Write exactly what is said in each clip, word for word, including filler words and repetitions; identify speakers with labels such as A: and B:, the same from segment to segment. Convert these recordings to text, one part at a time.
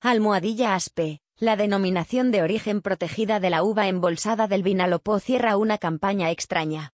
A: Almohadilla Aspe, la denominación de origen protegida de la uva embolsada del Vinalopó cierra una campaña extraña.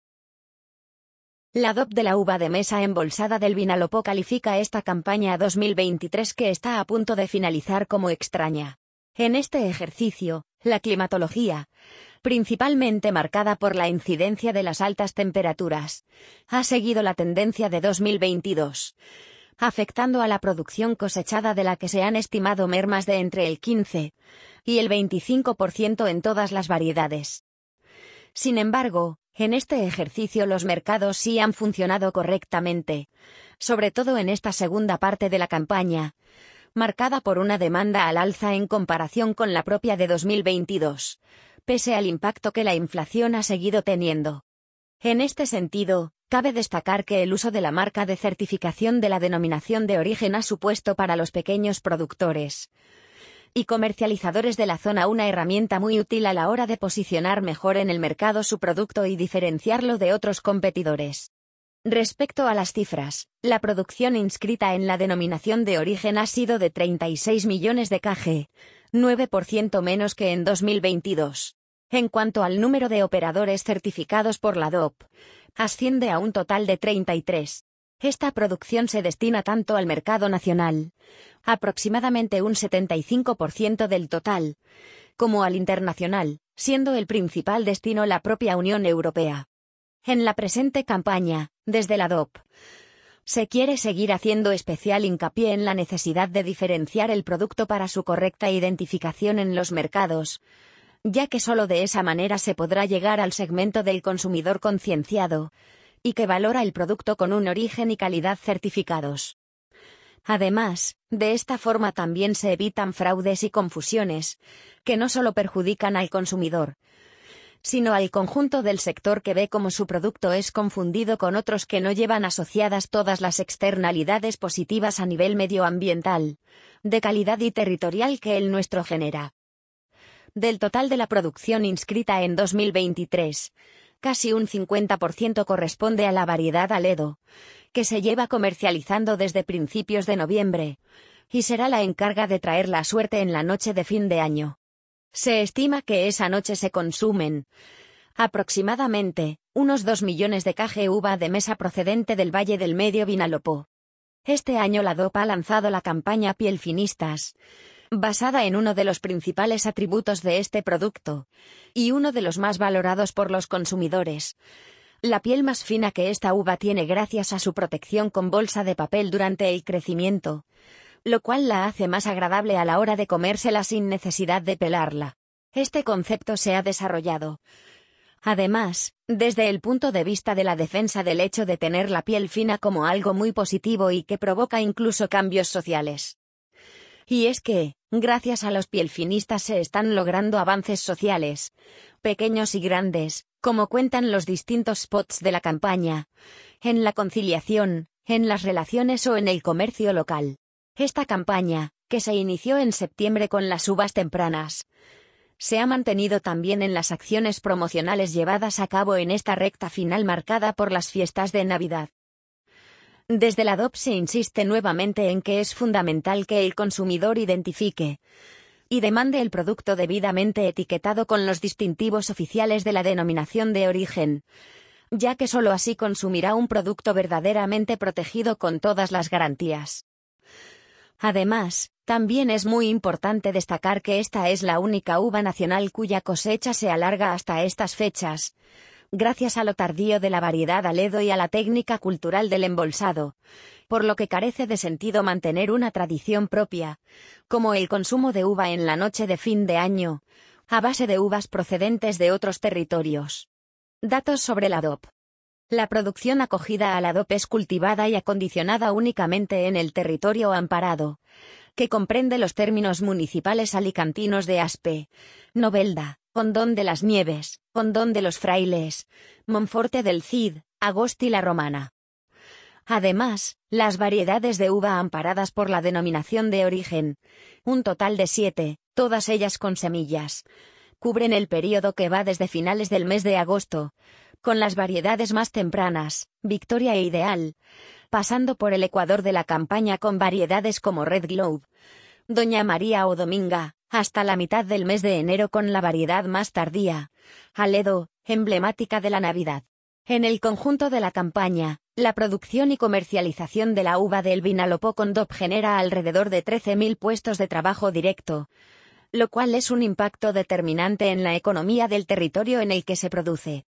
A: La D O P de la uva de mesa embolsada del Vinalopó califica esta campaña dos mil veintitrés que está a punto de finalizar como extraña. En este ejercicio, la climatología, principalmente marcada por la incidencia de las altas temperaturas, ha seguido la tendencia de dos mil veintidós. Afectando a la producción cosechada de la que se han estimado mermas de entre el quince y el veinticinco por ciento en todas las variedades. Sin embargo, en este ejercicio los mercados sí han funcionado correctamente, sobre todo en esta segunda parte de la campaña, marcada por una demanda al alza en comparación con la propia de dos mil veintidós, pese al impacto que la inflación ha seguido teniendo. En este sentido, cabe destacar que el uso de la marca de certificación de la denominación de origen ha supuesto para los pequeños productores y comercializadores de la zona una herramienta muy útil a la hora de posicionar mejor en el mercado su producto y diferenciarlo de otros competidores. Respecto a las cifras, la producción inscrita en la denominación de origen ha sido de treinta y seis millones de kg, nueve por ciento menos que en dos mil veintidós. En cuanto al número de operadores certificados por la D O P, asciende a un total de treinta y tres. Esta producción se destina tanto al mercado nacional, aproximadamente un setenta y cinco por ciento del total, como al internacional, siendo el principal destino la propia Unión Europea. En la presente campaña, desde la D O P, se quiere seguir haciendo especial hincapié en la necesidad de diferenciar el producto para su correcta identificación en los mercados, ya que solo de esa manera se podrá llegar al segmento del consumidor concienciado, y que valora el producto con un origen y calidad certificados. Además, de esta forma también se evitan fraudes y confusiones, que no solo perjudican al consumidor, sino al conjunto del sector que ve cómo su producto es confundido con otros que no llevan asociadas todas las externalidades positivas a nivel medioambiental, de calidad y territorial que el nuestro genera. Del total de la producción inscrita en dos mil veintitrés, casi un cincuenta por ciento corresponde a la variedad Aledo, que se lleva comercializando desde principios de noviembre, y será la encarga de traer la suerte en la noche de fin de año. Se estima que esa noche se consumen, aproximadamente, unos dos millones de kg uva de mesa procedente del Valle del Medio Vinalopó. Este año la D O P ha lanzado la campaña Piel Finistas, basada en uno de los principales atributos de este producto, y uno de los más valorados por los consumidores, la piel más fina que esta uva tiene gracias a su protección con bolsa de papel durante el crecimiento, lo cual la hace más agradable a la hora de comérsela sin necesidad de pelarla. Este concepto se ha desarrollado, además, desde el punto de vista de la defensa del hecho de tener la piel fina como algo muy positivo y que provoca incluso cambios sociales. Y es que, gracias a los pielfinistas se están logrando avances sociales, pequeños y grandes, como cuentan los distintos spots de la campaña, en la conciliación, en las relaciones o en el comercio local. Esta campaña, que se inició en septiembre con las uvas tempranas, se ha mantenido también en las acciones promocionales llevadas a cabo en esta recta final marcada por las fiestas de Navidad. Desde la D O P se insiste nuevamente en que es fundamental que el consumidor identifique y demande el producto debidamente etiquetado con los distintivos oficiales de la denominación de origen, ya que sólo así consumirá un producto verdaderamente protegido con todas las garantías. Además, también es muy importante destacar que esta es la única uva nacional cuya cosecha se alarga hasta estas fechas, gracias a lo tardío de la variedad Aledo y a la técnica cultural del embolsado, por lo que carece de sentido mantener una tradición propia, como el consumo de uva en la noche de fin de año, a base de uvas procedentes de otros territorios. Datos sobre la D O P. La producción acogida a la D O P es cultivada y acondicionada únicamente en el territorio amparado, que comprende los términos municipales alicantinos de Aspe, Novelda, Hondón de las Nieves, Hondón de los Frailes, Monforte del Cid, Agosti la Romana. Además, las variedades de uva amparadas por la denominación de origen, un total de siete, todas ellas con semillas, cubren el período que va desde finales del mes de agosto, con las variedades más tempranas, Victoria e Ideal, pasando por el ecuador de la campaña con variedades como Red Globe, Doña María o Dominga, hasta la mitad del mes de enero con la variedad más tardía, Aledo, emblemática de la Navidad. En el conjunto de la campaña, la producción y comercialización de la uva del Vinalopó con D O P genera alrededor de trece mil puestos de trabajo directo, lo cual es un impacto determinante en la economía del territorio en el que se produce.